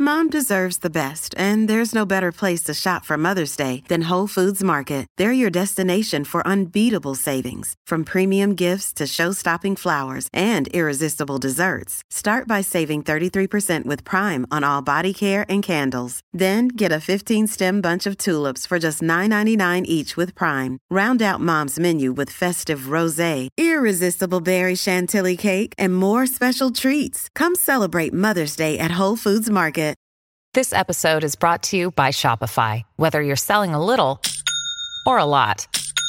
Mom deserves the best, and there's no better place to shop for Mother's Day than Whole Foods Market. They're your destination for unbeatable savings, from premium gifts to show-stopping flowers and irresistible desserts. Start by saving 33% with Prime on all body care and candles. Then get a 15-stem bunch of tulips for just $9.99 each with Prime. Round out Mom's menu with festive rosé, irresistible berry chantilly cake, and more special treats. Come celebrate Mother's Day at Whole Foods Market. This episode is brought to you by Shopify. Whether you're selling a little or a lot,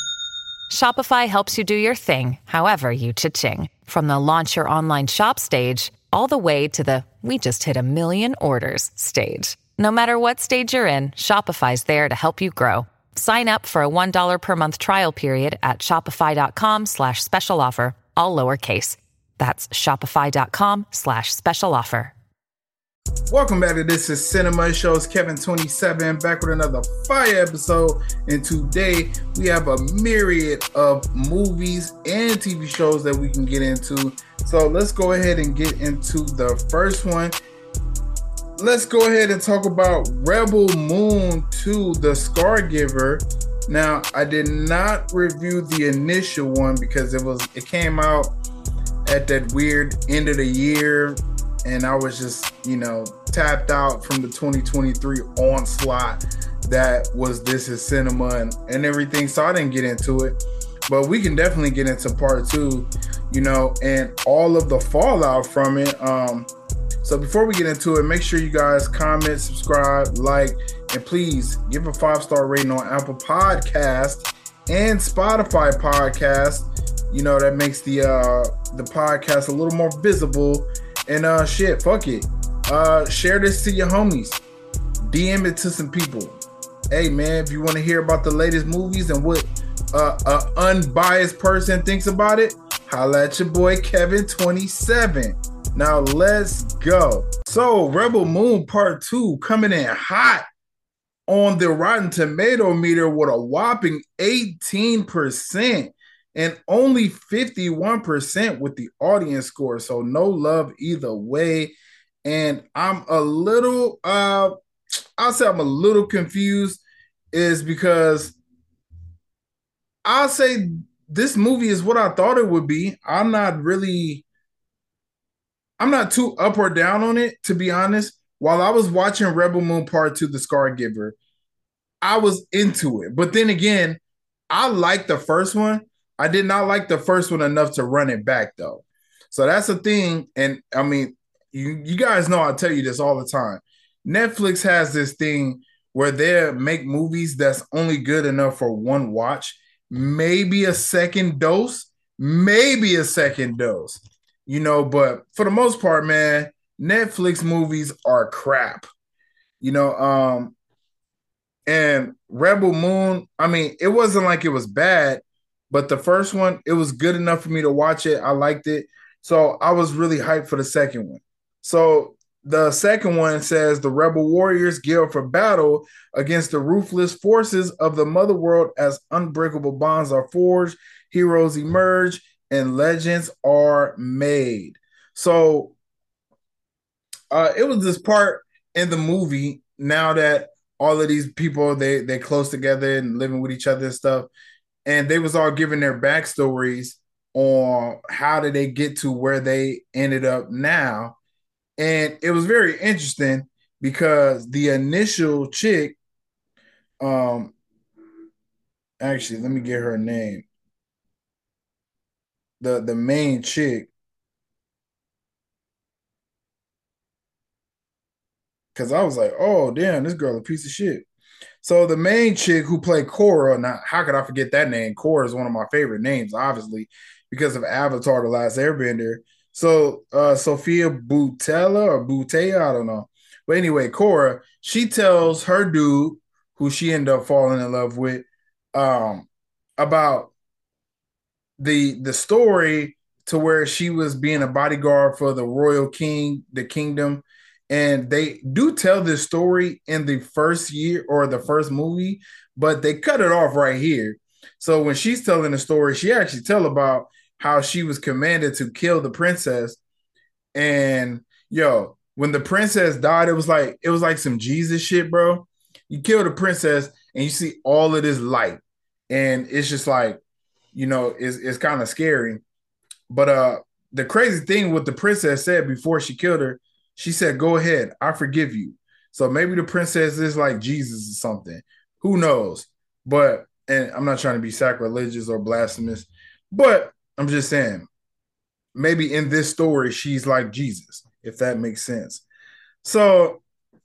Shopify helps you do your thing, however you cha-ching. From the launch your online shop stage, all the way to the we just hit 1 million orders stage. No matter what stage you're in, Shopify's there to help you grow. Sign up for a $1 per month trial period at shopify.com/special offer, all lowercase. That's shopify.com/special offer. Welcome back to This Is Cinema. Shows Kevin27 back with another fire episode. And today we have a myriad of movies and TV shows that we can get into. So let's go ahead and get into the first one. Let's go ahead and talk about Rebel Moon 2, The Scargiver. Now, I did not review the initial one because it came out at that weird end of the year, and I was just, tapped out from the 2023 onslaught that was This Is Cinema and everything, so I didn't get into it. But we can definitely get into part 2, and all of the fallout from it. So before we get into it, make sure you guys comment, subscribe, like, and please give a 5-star rating on Apple Podcast and Spotify Podcast. That makes the podcast a little more visible. And fuck it. Share this to your homies. DM it to some people. Hey man, if you want to hear about the latest movies and what an unbiased person thinks about it, holla at your boy Kevin27. Now let's go. So Rebel Moon Part 2 coming in hot on the Rotten Tomato meter with a whopping 18% and only 51% with the audience score. So no love either way. And I'm a little, I'll say I'm a little confused, is because I'll say this movie is what I thought it would be. I'm not too up or down on it, to be honest. While I was watching Rebel Moon Part 2, The Scargiver, I was into it. But then again, I liked the first one. I did not like the first one enough to run it back, though. So that's the thing. And I mean, you guys know I tell you this all the time. Netflix has this thing where they make movies that's only good enough for one watch, maybe a second dose. But for the most part, man, Netflix movies are crap. And Rebel Moon, I mean, it wasn't like it was bad, but the first one, it was good enough for me to watch it. I liked it. So I was really hyped for the second one. So the second one says the Rebel warriors gear up for battle against the ruthless forces of the Mother World as unbreakable bonds are forged, heroes emerge, and legends are made. So it was this part in the movie, now that all of these people, they close together and living with each other and stuff, and they was all giving their backstories on how did they get to where they ended up now. And it was very interesting because the initial chick, actually, let me get her name. The main chick, because I was like, oh, damn, this girl a piece of shit. So the main chick who played Korra, now how could I forget that name? Korra is one of my favorite names, obviously, because of Avatar: The Last Airbender. So Sophia Boutella, I don't know. But anyway, Korra, she tells her dude, who she ended up falling in love with, about the story to where she was being a bodyguard for the royal king, the kingdom. And they do tell this story in the first year or the first movie, but they cut it off right here. So when she's telling the story, she actually tell about how she was commanded to kill the princess. And when the princess died, it was like some Jesus shit, bro. You kill the princess and you see all of this light, and it's just like, it's kind of scary. But the crazy thing what the princess said before she killed her, she said, "Go ahead, I forgive you." So maybe the princess is like Jesus or something. Who knows? But and I'm not trying to be sacrilegious or blasphemous, but I'm just saying maybe in this story she's like Jesus, if that makes sense. So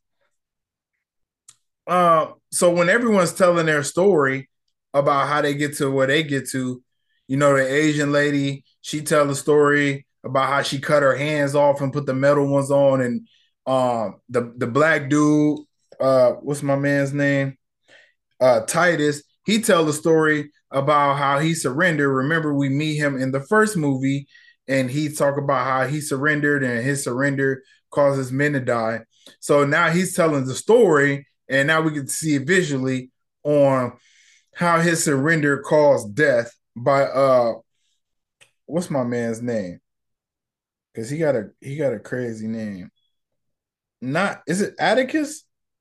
so when everyone's telling their story about how they get to where they get to, the Asian lady, she tell the story about how she cut her hands off and put the metal ones on, and the black dude, what's my man's name? Titus, he tell the story about how he surrendered. Remember, we meet him in the first movie, and he talk about how he surrendered, and his surrender causes men to die. So now he's telling the story, and now we can see it visually on how his surrender caused death by what's my man's name? Because he got a crazy name. Not is it Atticus?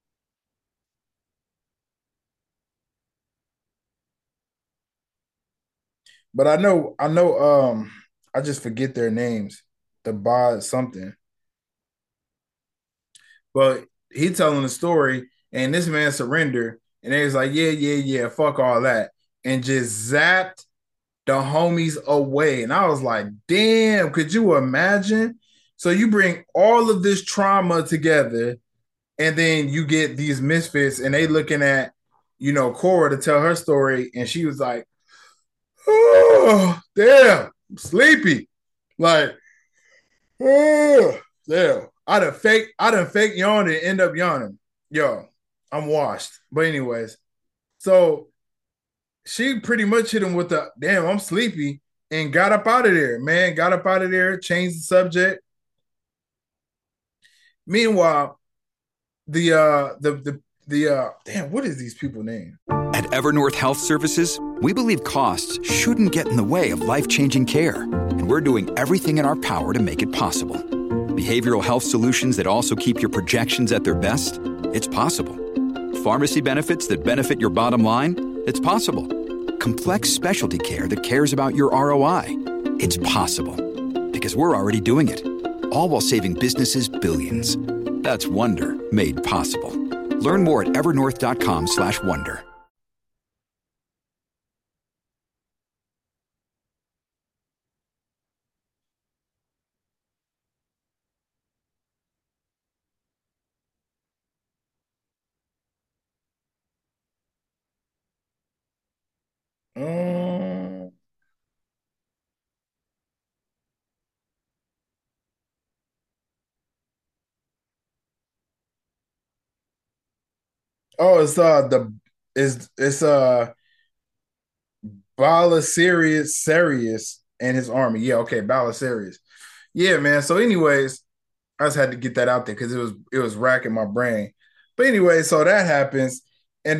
But I know I just forget their names. The bod something. But he telling the story, and this man surrendered, and they was like, yeah, yeah, yeah, fuck all that, and just zapped the homies away. And I was like, damn, could you imagine? So you bring all of this trauma together, and then you get these misfits, and they looking at, Cora to tell her story, and she was like, oh, damn, I'm sleepy. Like, oh, damn. I done fake yawn and end up yawning. Yo, I'm washed. But anyways, so she pretty much hit him with the damn, I'm sleepy, and got up out of there, man. Got up out of there, changed the subject. Meanwhile, the damn, what is these people name? At Evernorth Health Services, we believe costs shouldn't get in the way of life-changing care, and we're doing everything in our power to make it possible. Behavioral health solutions that also keep your projections at their best? It's possible. Pharmacy benefits that benefit your bottom line? It's possible. Complex specialty care that cares about your ROI? It's possible. Because we're already doing it. All while saving businesses billions. That's Wonder made possible. Learn more at evernorth.com/wonder. Um, oh, it's Belisarius and his army. Yeah, okay, Belisarius. Yeah, man. So, anyways, I just had to get that out there because it was racking my brain. But anyway, so that happens, and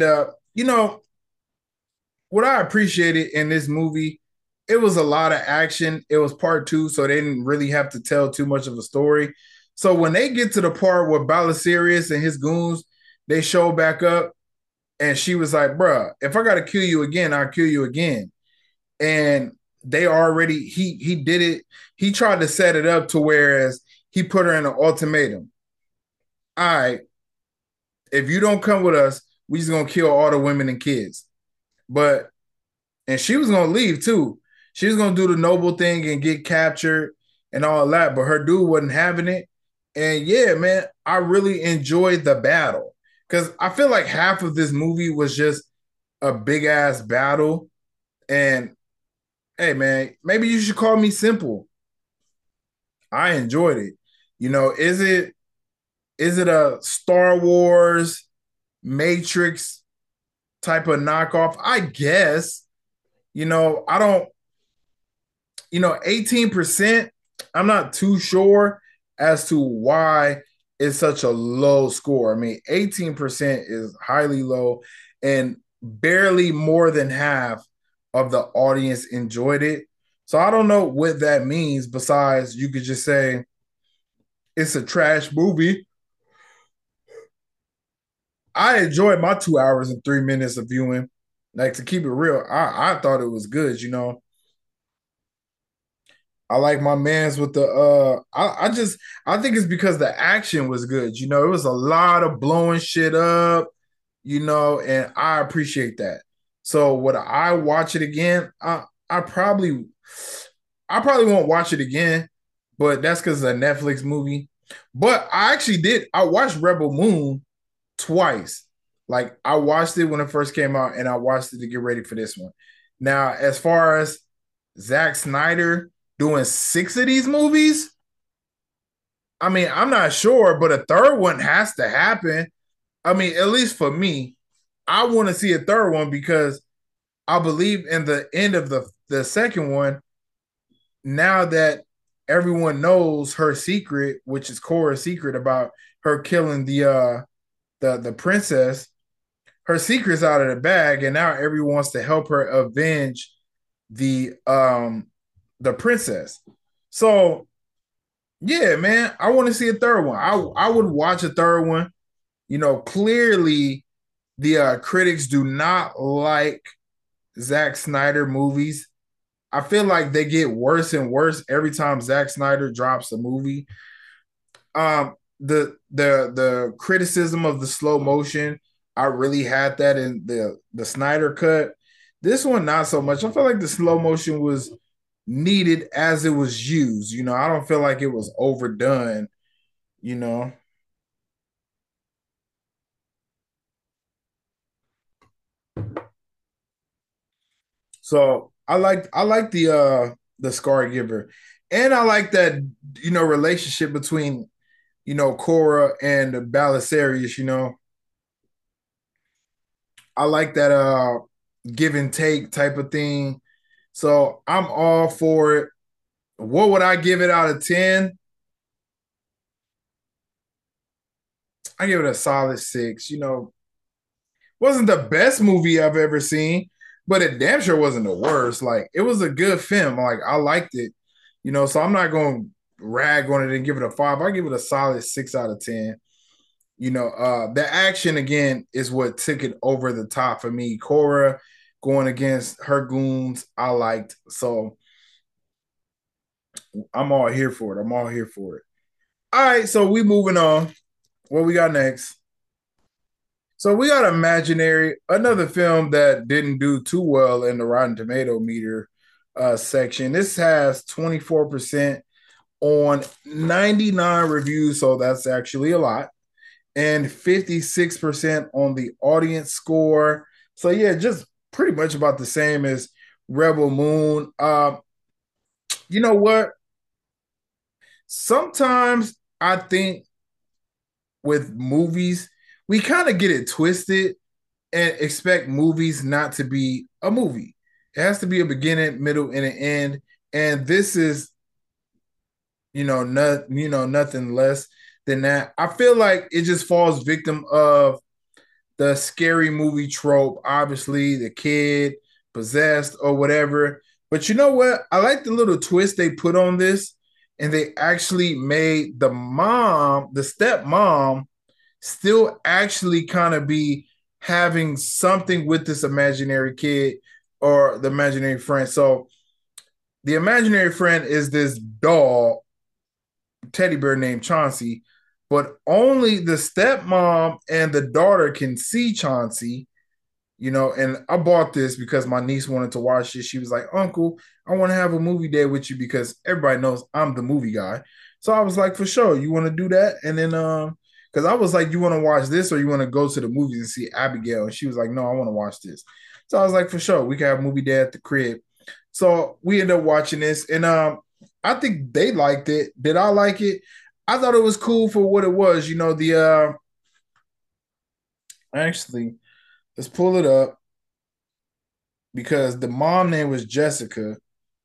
what I appreciated in this movie, it was a lot of action. It was part two, so they didn't really have to tell too much of a story. So when they get to the part where Belisarius and his goons, they show back up, and she was like, "Bruh, if I gotta kill you again, I'll kill you again." And they already he did it. He tried to set it up to whereas he put her in an ultimatum. All right, if you don't come with us, we just gonna kill all the women and kids. But and she was gonna leave too. She was gonna do the noble thing and get captured and all that, but her dude wasn't having it. And yeah, man, I really enjoyed the battle because I feel like half of this movie was just a big ass battle. And hey, man, maybe you should call me simple. I enjoyed it. Is it a Star Wars Matrix type of knockoff? I guess. I don't, 18%, I'm not too sure as to why it's such a low score. I mean, 18% is highly low, and barely more than half of the audience enjoyed it. So I don't know what that means besides you could just say it's a trash movie. I enjoyed my 2 hours and 3 minutes of viewing. Like to keep it real, I thought it was good. I like my man's with the I think it's because the action was good. It was a lot of blowing shit up, and I appreciate that. So would I watch it again? I probably I probably won't watch it again, but that's because it's a Netflix movie. But I actually did. I watched Rebel Moon twice. Like I watched it when it first came out, and I watched it to get ready for this one. Now, as far as Zack Snyder doing 6 of these movies, I mean, I'm not sure, but a third one has to happen. I mean, at least for me, I want to see a third one because I believe in the end of the second one. Now that everyone knows her secret, which is Cora's secret about her killing the princess, her secret's out of the bag, and now everyone wants to help her avenge the princess. So yeah, man, I want to see a third one. I would watch a third one. Clearly the critics do not like Zack Snyder movies. I feel like they get worse and worse every time Zack Snyder drops a movie. The criticism of the slow motion, I really had that in the Snyder cut. This one, not so much. I feel like the slow motion was needed as it was used. I don't feel like it was overdone. You know, so I like the Scar Giver, and I like that relationship between Cora and Belisarius. I like that give and take type of thing. So I'm all for it. What would I give it out of 10? I give it a solid 6. Wasn't the best movie I've ever seen, but it damn sure wasn't the worst. Like it was a good film. Like I liked it. So I'm not going to rag on it and give it a 5. I give it a solid 6 out of 10. The action again is what took it over the top for me. Cora going against her goons, I liked. So I'm all here for it. I'm all here for it. All right, so we moving on. What we got next? So we got Imaginary, another film that didn't do too well in the Rotten Tomato meter section. This has 24% on 99 reviews, so that's actually a lot, and 56% on the audience score. So yeah, just pretty much about the same as Rebel Moon. You know what? Sometimes I think with movies, we kind of get it twisted and expect movies not to be a movie. It has to be a beginning, middle, and an end. And this is, nothing less than that. I feel like it just falls victim of the scary movie trope. Obviously, the kid possessed or whatever. But you know what? I like the little twist they put on this, and they actually made the mom, the stepmom, still actually kind of be having something with this imaginary kid or the imaginary friend. So the imaginary friend is this doll teddy bear named Chauncey, but only the stepmom and the daughter can see Chauncey. And I bought this because my niece wanted to watch it. She was like, Uncle, I want to have a movie day with you because everybody knows I'm the movie guy. So I was like, for sure, you want to do that? And then because I was like, you want to watch this or you want to go to the movies and see Abigail? And she was like, no, I want to watch this. So I was like, for sure, we can have a movie day at the crib. So we ended up watching this, and I think they liked it. Did I like it? I thought it was cool for what it was. Actually, let's pull it up because the mom name was Jessica,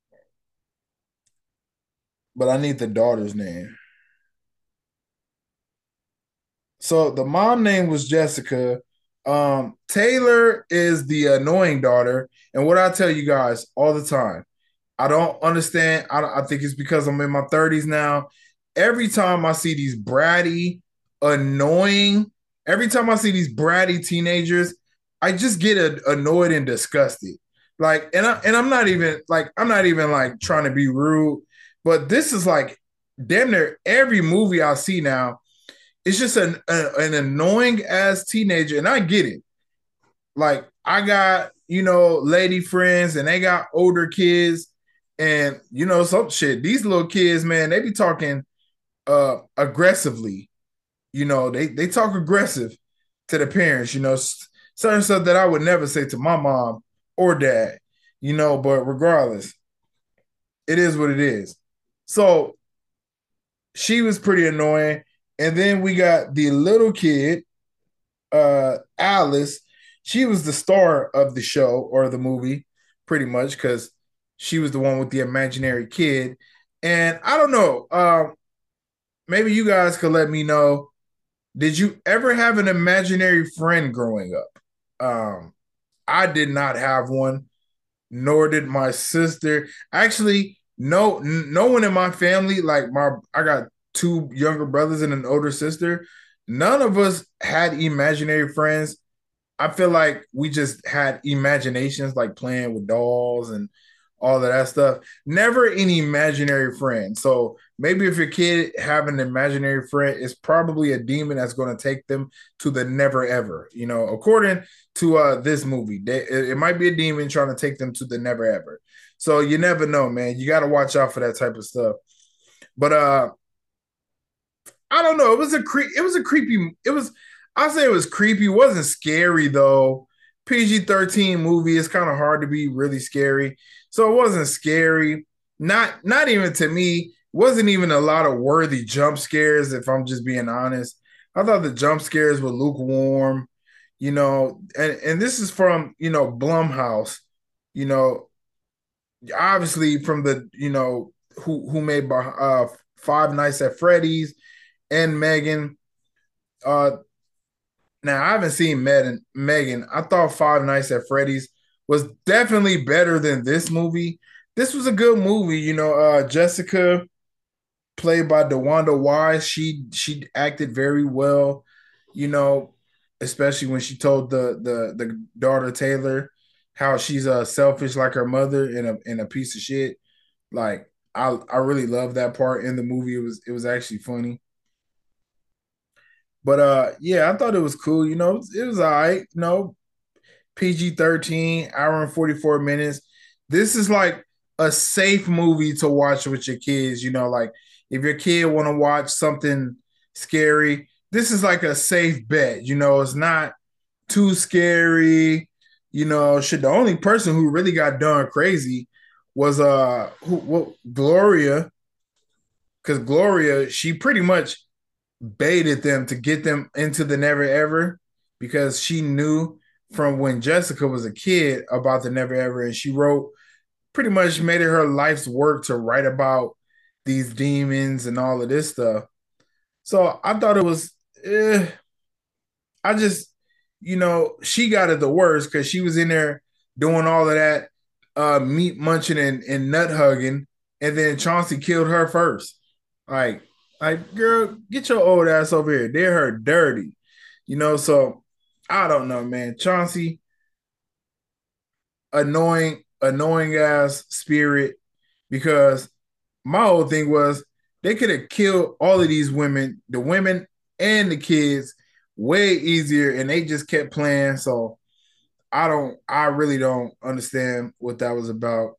but I need the daughter's name. So the mom name was Jessica. Taylor is the annoying daughter. And what I tell you guys all the time, I don't understand. I think it's because I'm in my 30s now. every time I see these bratty, annoying, every time I see these bratty teenagers, I just get annoyed and disgusted. Like, I'm not even like trying to be rude, but this is like damn near every movie I see now. It's just an annoying ass teenager, and I get it. Like, I got lady friends, and they got older kids, and some shit. These little kids, man, they be talking aggressively. They talk aggressive to the parents, certain stuff that I would never say to my mom or dad, but regardless, it is what it is. So she was pretty annoying. And then we got the little kid, Alice. She was the star of the show or the movie, pretty much, because she was the one with the imaginary kid. And I don't know, maybe you guys could let me know. Did you ever have an imaginary friend growing up? I did not have one, nor did my sister. Actually, no one in my family, like I got two younger brothers and an older sister. None of us had imaginary friends. I feel like we just had imaginations, like playing with dolls and all of that stuff. Never an imaginary friend. So maybe if your kid have an imaginary friend, it's probably a demon that's going to take them to the never ever. According to this movie, it might be a demon trying to take them to the never ever. So you never know, man. You got to watch out for that type of stuff. But I don't know. It was a creepy. I'll say it was creepy. It wasn't scary though. PG-13 movie. It's kind of hard to be really scary. So it wasn't scary. Not even to me. Wasn't even a lot of worthy jump scares, if I'm just being honest. I thought the jump scares were lukewarm, and this is from, Blumhouse, obviously from the, who made Five Nights at Freddy's and Megan. Now, I haven't seen Megan. I thought Five Nights at Freddy's was definitely better than this movie. This was a good movie. Jessica, played by DeWanda Wise, she acted very well, especially when she told the daughter Taylor how she's selfish like her mother and a piece of shit. Like, I really love that part in the movie. It was actually funny. But yeah, I thought it was cool. It was all right. PG-13, hour and 44 minutes. This is like a safe movie to watch with your kids. Like if your kid want to watch something scary, this is like a safe bet. It's not too scary. Shit. The only person who really got done crazy was Gloria, because Gloria, she pretty much baited them to get them into the never ever, because she knew from when Jessica was a kid about the never ever, and she wrote, pretty much made it her life's work to write about these demons and all of this stuff. So I thought it was I just, she got it the worst, because she was in there doing all of that meat munching and nut hugging, and then Chauncey killed her first. Like, girl, get your old ass over here. Did her dirty. So I don't know, man. Chauncey, annoying ass spirit, because my whole thing was they could have killed all of these women, the women and the kids, way easier, and they just kept playing. So I really don't understand what that was about.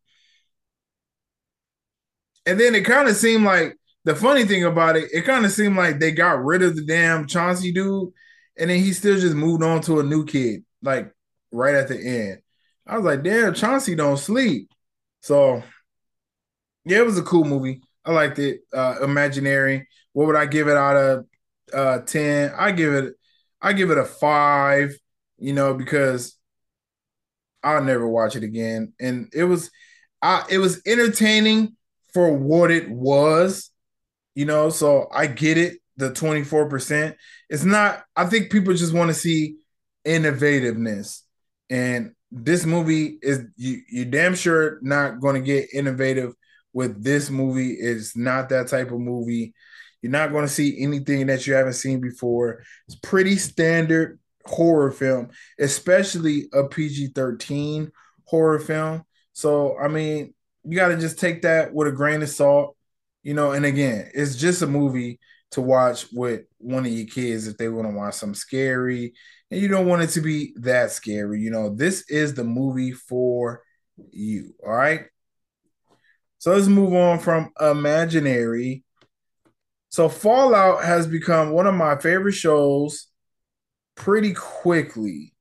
And then it kind of seemed like, the funny thing about it kind of seemed like they got rid of the damn Chauncey dude, and then he still just moved on to a new kid, like right at the end. I was like, damn, Chauncey don't sleep. So yeah, it was a cool movie. I liked it. Imaginary. What would I give it out of 10? I give it a 5, because I'll never watch it again. And it was entertaining for what it was, so I get it. The 24%. It's not, I think people just want to see innovativeness. And this movie is, you damn sure not going to get innovative with this movie. It's not that type of movie. You're not going to see anything that you haven't seen before. It's pretty standard horror film, especially a PG-13 horror film. So, I mean, you got to just take that with a grain of salt, and again, it's just a movie to watch with one of your kids if they want to watch something scary and you don't want it to be that scary. This is the movie for you. All right. So let's move on from Imaginary. So Fallout has become one of my favorite shows pretty quickly.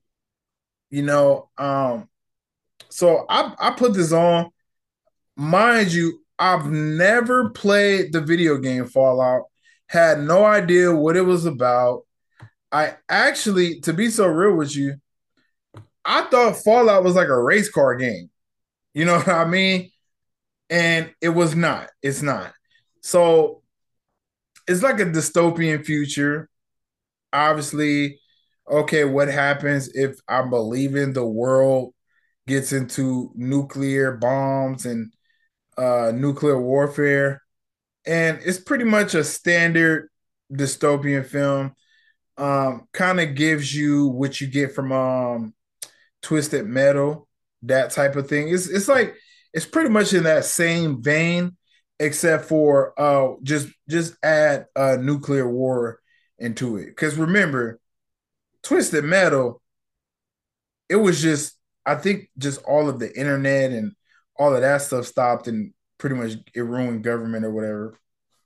So I put this on. Mind you, I've never played the video game Fallout, had no idea what it was about. I actually, to be so real with you, I thought Fallout was like a race car game. You know what I mean? And it was not. It's not. So it's like a dystopian future. Obviously, okay, what happens if I'm believing the world gets into nuclear bombs and nuclear warfare? And it's pretty much a standard dystopian film. Kind of gives you what you get from Twisted Metal, that type of thing. It's like it's pretty much in that same vein, except for just add nuclear war into it. Because remember, Twisted Metal, it was just I think just all of the internet and all of that stuff stopped and pretty much it ruined government or whatever.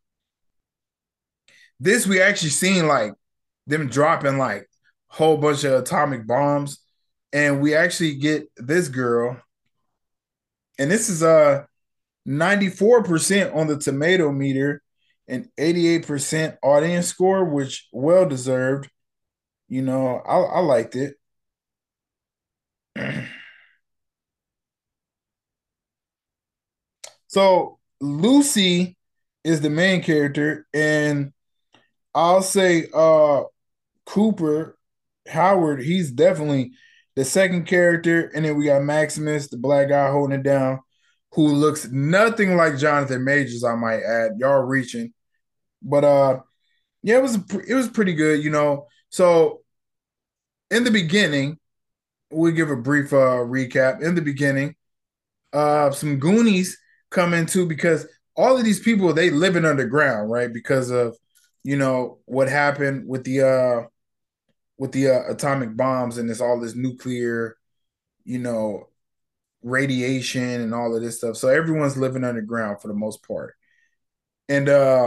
This we actually seen like them dropping like a whole bunch of atomic bombs, and we actually get this girl, and this is 94% on the tomato meter and 88% audience score, which well deserved. I liked it. So Lucy is the main character, and I'll say Cooper Howard, he's definitely the second character, and then we got Maximus, the black guy holding it down, who looks nothing like Jonathan Majors, I might add. Y'all reaching. But yeah, it was pretty good. So in the beginning, we'll give a brief recap. In the beginning, some Goonies come into because all of these people they living underground, right? Because of what happened with the atomic bombs and this all this nuclear, you know, radiation and all of this stuff. So everyone's living underground for the most part. And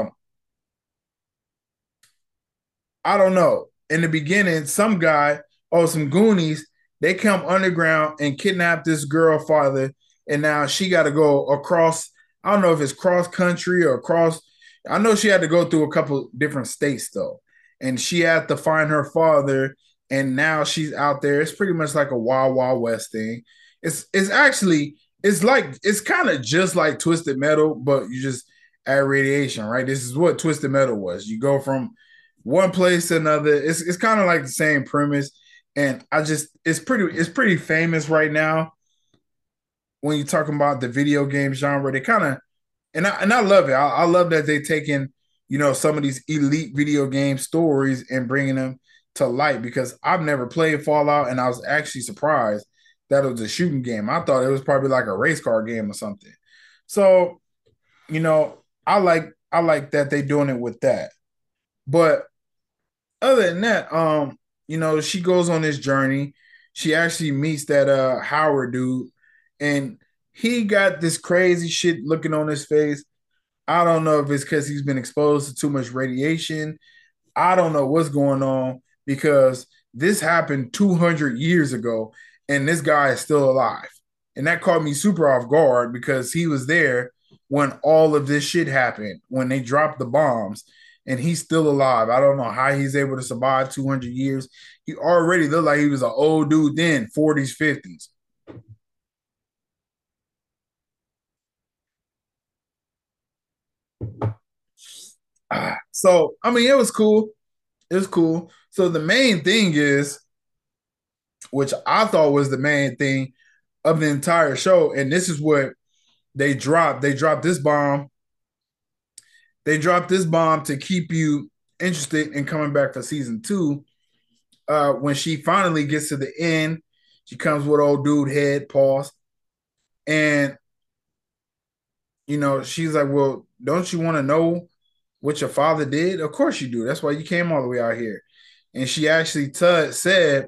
I don't know. In the beginning, some Goonies, they come underground and kidnap this girl father, and now she got to go across. I don't know if it's cross country or across. I know she had to go through a couple different states though, and she had to find her father. And now she's out there. It's pretty much like a Wild Wild West thing. It's actually it's kind of just like Twisted Metal, but you just add radiation, right? This is what Twisted Metal was. You go from one place to another. It's kind of like the same premise, and it's pretty famous right now when you're talking about the video game genre. They kind of and I love it. I love that they taking some of these elite video game stories and bringing them to light because I've never played Fallout and I was actually surprised that it was a shooting game. I thought it was probably like a race car game or something. So I like that they doing it with that. But other than that, she goes on this journey. She actually meets that Howard dude, and he got this crazy shit looking on his face. I don't know if it's because he's been exposed to too much radiation. I don't know what's going on because this happened 200 years ago, and this guy is still alive. And that caught me super off guard because he was there when all of this shit happened, when they dropped the bombs and he's still alive. I don't know how he's able to survive 200 years. He already looked like he was an old dude then, 40s, 50s. So, I mean, it was cool. It was cool. So the main thing is, which I thought was the main thing of the entire show, and this is what they dropped. They dropped this bomb, they dropped this bomb to keep you interested in coming back for season 2. When she finally gets to the end, she comes with old dude head, pause, and she's like, "Well, don't you want to know what your father did? Of course you do. That's why you came all the way out here." And she actually said,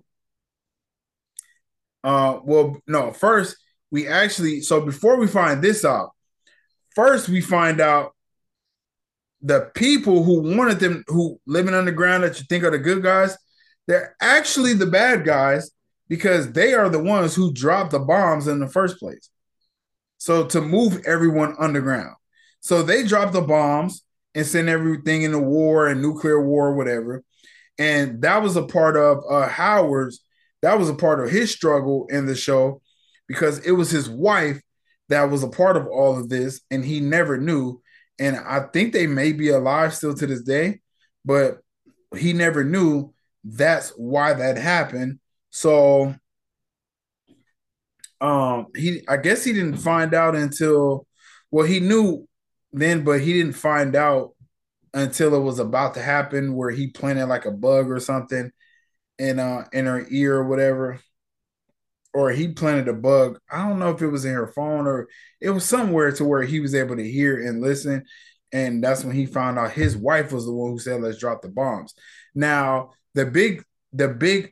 well, no, first we actually, so before we find this out, first we find out the people who wanted them, who living underground that you think are the good guys, they're actually the bad guys because they are the ones who dropped the bombs in the first place. So to move everyone underground. So they dropped the bombs and send everything into war and nuclear war, whatever. And that was a part of that was a part of his struggle in the show because it was his wife that was a part of all of this and he never knew. And I think they may be alive still to this day, but he never knew that's why that happened. So I guess he didn't find out until, well, he knew then, but he didn't find out until it was about to happen where he planted like a bug or something in her ear or whatever. Or he planted a bug. I don't know if it was in her phone or it was somewhere to where he was able to hear and listen. And that's when he found out his wife was the one who said, "Let's drop the bombs." Now, the big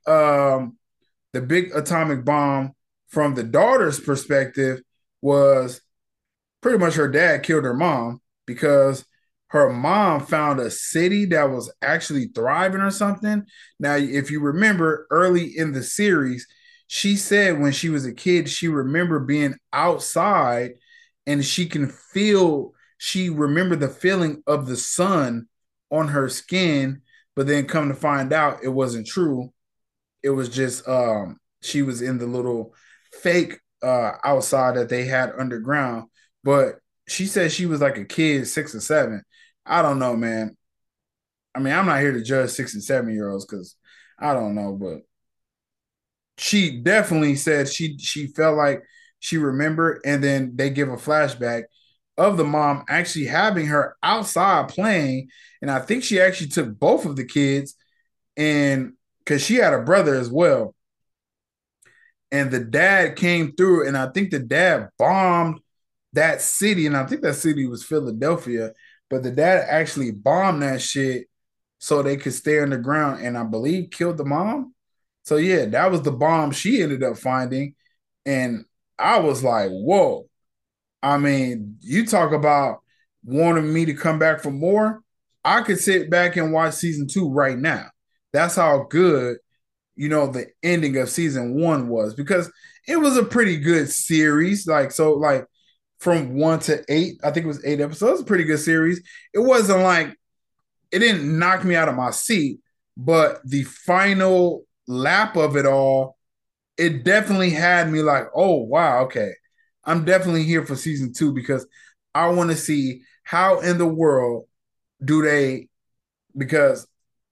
atomic bomb from the daughter's perspective was pretty much her dad killed her mom because her mom found a city that was actually thriving or something. Now, if you remember early in the series, she said when she was a kid, she remembered being outside and she remembered the feeling of the sun on her skin, but then come to find out it wasn't true. It was just she was in the little fake outside that they had underground. But she said she was like a kid, 6 or 7. I don't know, man. I mean, I'm not here to judge 6 and 7-year-olds because I don't know, but she definitely said she felt like she remembered, and then they give a flashback of the mom actually having her outside playing, and I think she actually took both of the kids, and because she had a brother as well, and the dad came through, and I think the dad bombed that city, and I think that city was Philadelphia, but the dad actually bombed that shit so they could stay underground, and I believe killed the mom. So yeah, that was the bomb she ended up finding. And I was like, whoa. I mean, you talk about wanting me to come back for more. I could sit back and watch season 2 right now. That's how good, the ending of season 1 was, because it was a pretty good series. Like from 1 to 8, I think it was 8 episodes, a pretty good series. It wasn't like, it didn't knock me out of my seat, but the final lap of it all, it definitely had me like, oh wow, okay, I'm definitely here for season 2 because I want to see how in the world do they, because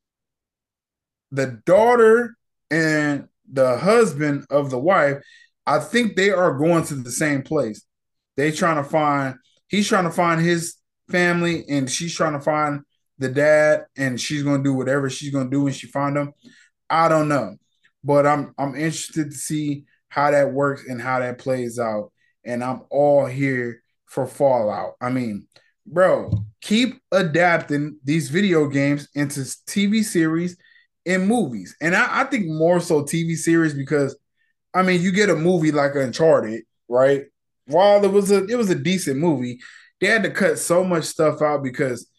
the daughter and the husband of the wife, I think they are going to the same place. He's trying to find his family, and she's trying to find the dad, and she's going to do whatever she's going to do when she find him. I don't know, but I'm interested to see how that works and how that plays out. And I'm all here for Fallout. I mean, bro, keep adapting these video games into TV series and movies. And I think more so TV series because, I mean, you get a movie like Uncharted, right? While it was a decent movie, they had to cut so much stuff out because,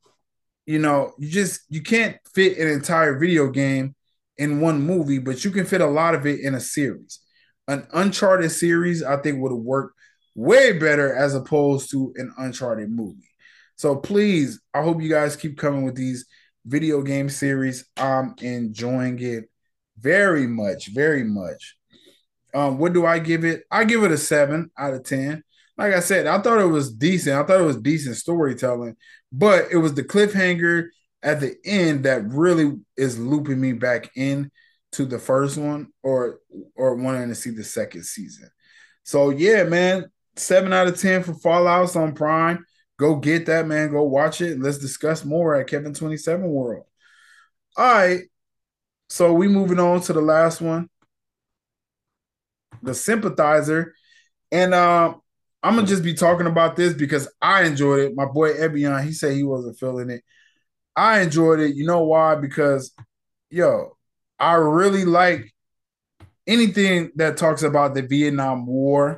you can't fit an entire video game in one movie, but you can fit a lot of it in a series. An Uncharted series, I think, would have worked way better as opposed to an Uncharted movie. So please, I hope you guys keep coming with these video game series. I'm enjoying it very much, very much. What do I give it? I give it a 7 out of 10. Like I said, I thought it was decent. I thought it was decent storytelling, but it was the cliffhanger at the end that really is looping me back in to the first one or wanting to see the second season. So yeah, man, 7 out of 10 for Fallout on Prime. go get that, man. Go watch it. Let's discuss more at Kevin 27 World. All right. So we moving on to the last one, The Sympathizer. And I'm gonna just be talking about this because I enjoyed it. My boy Ebion, he said he wasn't feeling it. I enjoyed it. You know why? Because I really like anything that talks about the Vietnam War.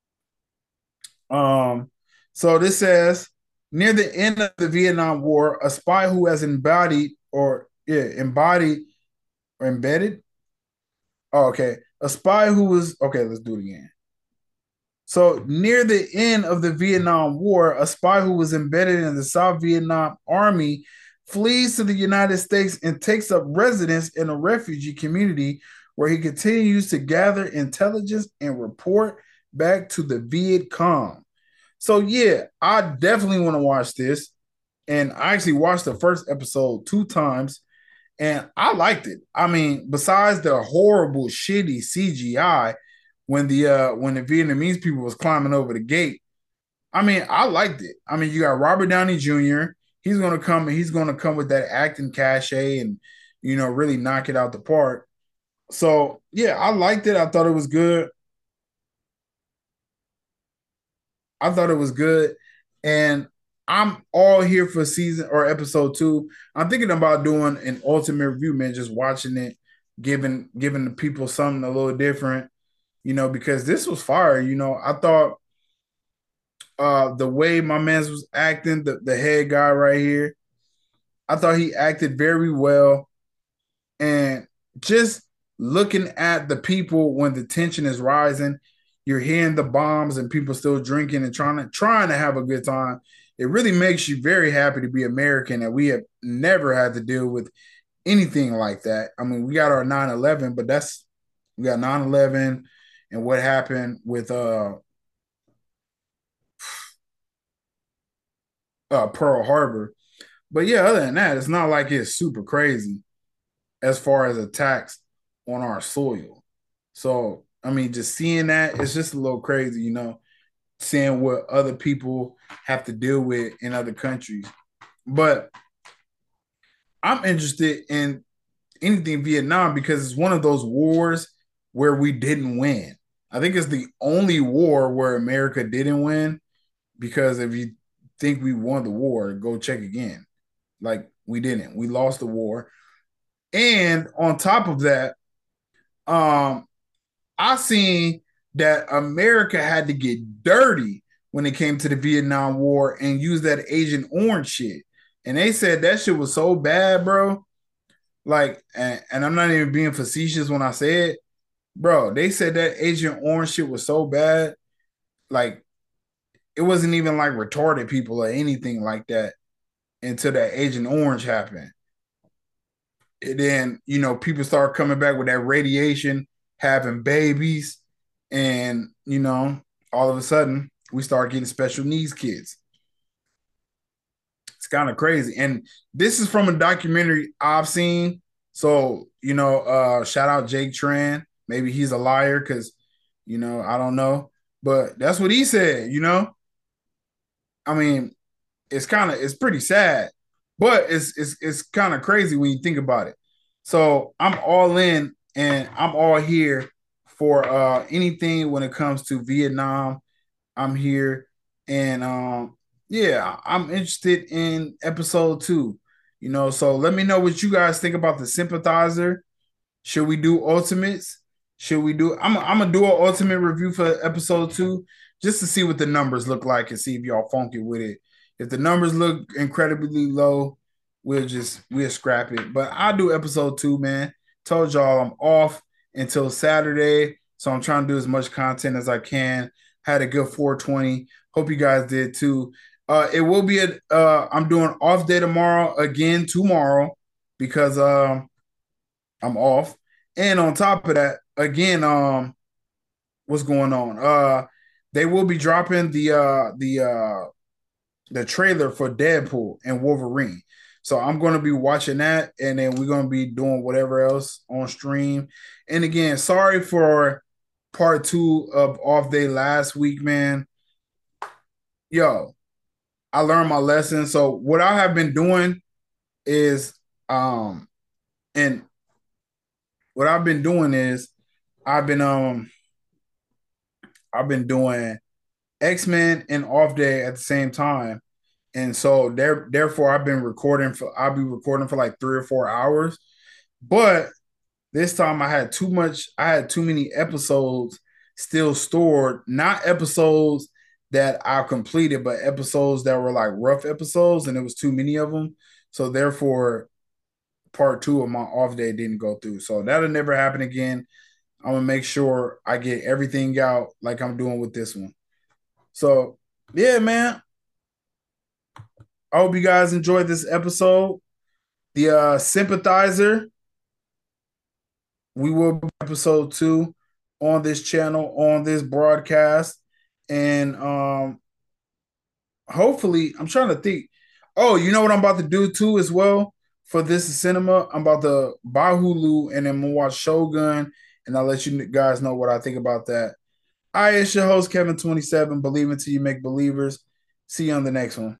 So this says near the end of the Vietnam War, a spy who has embodied or embedded. Oh, okay. A spy who was okay, let's do it again. So near the end of the Vietnam War, a spy who was embedded in the South Vietnam Army flees to the United States and takes up residence in a refugee community where he continues to gather intelligence and report back to the Viet Cong. So yeah, I definitely want to watch this. And I actually watched the first episode 2 times and I liked it. I mean, besides the horrible, shitty CGI when the Vietnamese people was climbing over the gate, I mean, I liked it. I mean, you got Robert Downey Jr. He's gonna come and he's gonna come with that acting cachet and really knock it out the park. So yeah, I liked it. I thought it was good. I thought it was good. And I'm all here for season or episode 2. I'm thinking about doing an ultimate review, man, just watching it, giving the people something a little different, because this was fire. I thought the way my man was acting, the head guy right here, I thought he acted very well. And just looking at the people when the tension is rising, you're hearing the bombs and people still drinking and trying to have a good time. It really makes you very happy to be American, and we have never had to deal with anything like that. I mean, we got our 9/11, but we got 9/11 and what happened with Pearl Harbor. But yeah, other than that, it's not like it's super crazy as far as attacks on our soil. So, I mean, just seeing that, it's just a little crazy, seeing what other people have to deal with in other countries. But I'm interested in anything Vietnam because it's one of those wars where we didn't win. I think it's the only war where America didn't win, because if you think we won the war, go check again. Like, we didn't. We lost the war. And on top of that, I seen that America had to get dirty when it came to the Vietnam War and use that Agent Orange shit. And they said that shit was so bad, bro. Like, and I'm not even being facetious when I say it, bro. They said that Agent Orange shit was so bad, like it wasn't even like retarded people or anything like that until that Agent Orange happened. And then, people start coming back with that radiation, having babies, and, all of a sudden we start getting special needs kids. It's kind of crazy. And this is from a documentary I've seen. So, shout out Jake Tran. Maybe he's a liar because, I don't know. But that's what he said, I mean, it's pretty sad, but it's kind of crazy when you think about it. So I'm all in and I'm all here for anything when it comes to Vietnam. I'm here, and yeah, I'm interested in episode 2. So let me know what you guys think about The Sympathizer. Should we do ultimates? Should we do? I'm gonna do an ultimate review for episode 2 just to see what the numbers look like and see if y'all funky with it. If the numbers look incredibly low, we'll scrap it. But I'll do episode 2, man. Told y'all I'm off until Saturday, so I'm trying to do as much content as I can. Had a good 420. Hope you guys did too. It will be I'm doing off day tomorrow because I'm off. And on top of that, again, what's going on? They will be dropping the trailer for Deadpool and Wolverine. So I'm going to be watching that, and then we're going to be doing whatever else on stream. And again, sorry for part 2 of Off Day last week, man. Yo, I learned my lesson. So what I have been doing is and what I've been doing is I've been I've been doing X-Men and Off Day at the same time. And so therefore I'll be recording for like 3 or 4 hours. But this time I had too many episodes still stored, not episodes that I completed, but episodes that were like rough episodes, and it was too many of them. So therefore, part two of my off day didn't go through. So that'll never happen again. I'm gonna make sure I get everything out like I'm doing with this one. So yeah, man. I hope you guys enjoyed this episode. The sympathizer. We will be episode 2 on this channel, on this broadcast. And hopefully, I'm trying to think. Oh, you know what I'm about to do too as well for This Is Cinema? I'm about to buy Hulu and then I'm gonna watch Shogun, and I'll let you guys know what I think about that. It's your host, Kevin 27. Believe until you make believers. See you on the next one.